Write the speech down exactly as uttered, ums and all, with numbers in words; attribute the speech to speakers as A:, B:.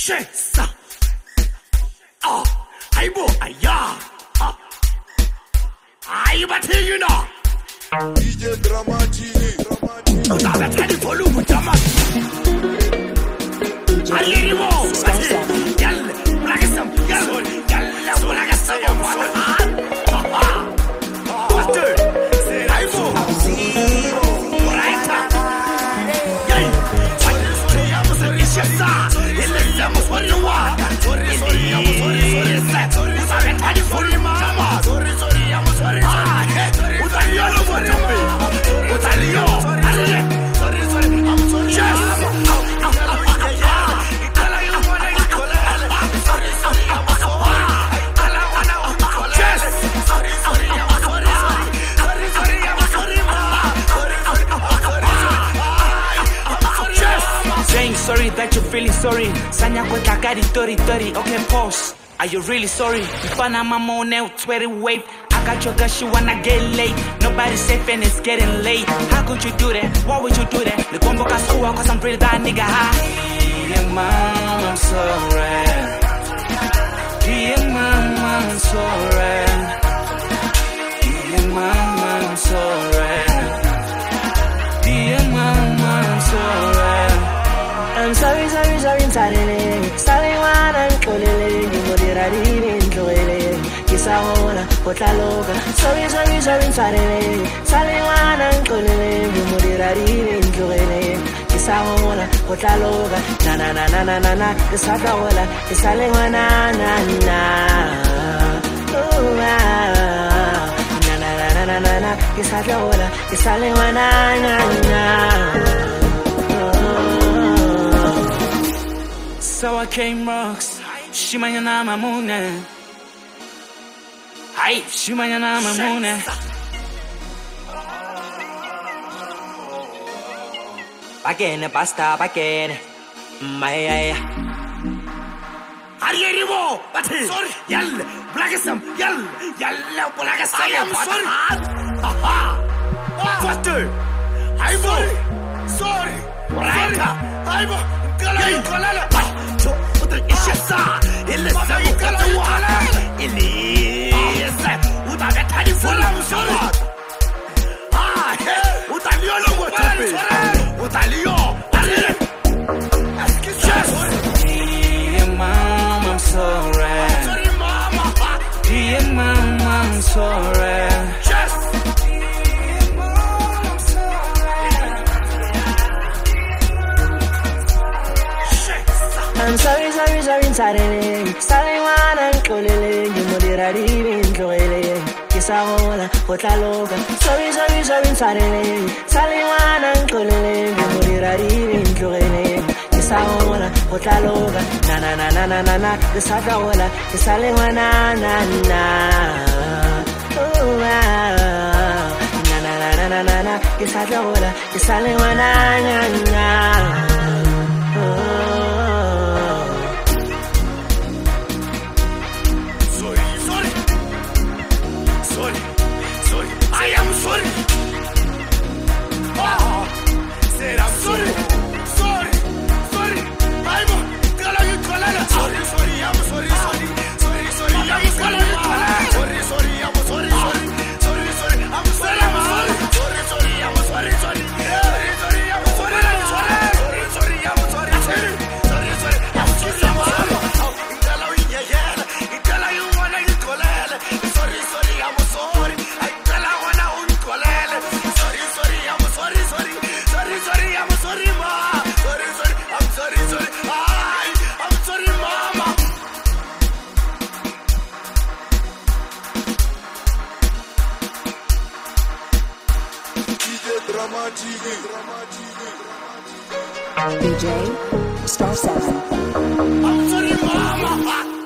A: Shesa. Ah, aibo, aya. Ah. Ayi bathi you know.
B: D J Dramatic, Dramatic.
A: Utaba tani volume jama. Ayi mo. Yalla, blagasam, yalla, yalla, blagasam. Master, say aibo. Right. Yay. Sorry, I'm sorry, shesa. I'm sorry, what? Sorry, sorry, I'm sorry, sorry, sorry. Utaba tani volume jama. Sorry, sorry, I'm sorry, sorry. Utalio, sorry. Utalio. Sorry, sorry, I'm sorry. Yes.
C: Saying sorry that you're feeling sorry. Sanya kweta kari tori tori. Okay, pause. Are you really sorry? Ifana mama now twenty wave. I got your girl, she wanna get late. Nobody's safe and it's getting late. How could you do that? Why would you do that? The combo cause school cause I'm pretty that nigga high. Yeah, mom, I'm sorry. Yeah, mom, I'm sorry. Yeah, mom, I'm sorry. Yeah, mom, I'm sorry.
D: I'm sorry, sorry, sorry, sorry. Sorry, one and colele. You know the radi in colele. Kiss a hona, put a loga. Sorry, sorry, sorry, sorry. Sorry, one and colele. You know the radi in colele. Kiss a hona, put a loga. Na na na na na na na. Kiss a hola. Kiss a lengua na na na. Oh ah. Na na na na na na na. Kiss a hola. Kiss a lengua na na na.
C: So I came rocks, shimanyana mamune. Hey, shimanyana mamune. Bagene basta bagene. Maya.
A: Arierivo, bathi. Sorry, yalla, blagasam, yalla, yalla, blagasam. I'm sorry. Aha. Faster. Aibo. Sorry. Right. Aibo. Kalala, kalala. Ishesa, ilesa ukala wala, ilesa, utave tani fola musala. Ah, hey, utalio lo motope, utalio, ale.
C: Dear mom, I'm sorry.
A: Sorry, mama.
C: Dear mom, I'm sorry.
A: Yes.
C: Dear mom, I'm sorry.
D: I'm sorry, sorry, sorry, sorry. Sorry, one and colele. You know the radi in colele. Kiss a hola, put a loga. Sorry, sorry, sorry, sorry. Sorry, one and colele. You know the radi in colele. Kiss a hola, put a loga. Na na na na na na na. Kiss a hola. Kiss a lengua na na na. Oh ah. Na na na na na na na. Kiss a hola. Kiss a lengua na na na.
A: I am sorry. Ah, said I'm sorry. Sorry, sorry. I'm kalala kalala. Sorry, sorry. I'm sorry, sorry. Sorry, sorry. I'm kalala kalala. Sorry, sorry. I'm sorry, sorry. Sorry, sorry. I'm sorry. I'm sorry. Sorry, sorry. I'm sorry, sorry. Sorry, sorry. I'm sorry. I'm sorry. Sorry, sorry. I'm sorry. Sorry, sorry. I'm sorry. I'm sorry. Kalala yeah yeah. Kalala you wanna you kalala. Sorry, sorry. I'm sorry.
B: D J Star seven.
A: I'm sorry, mama.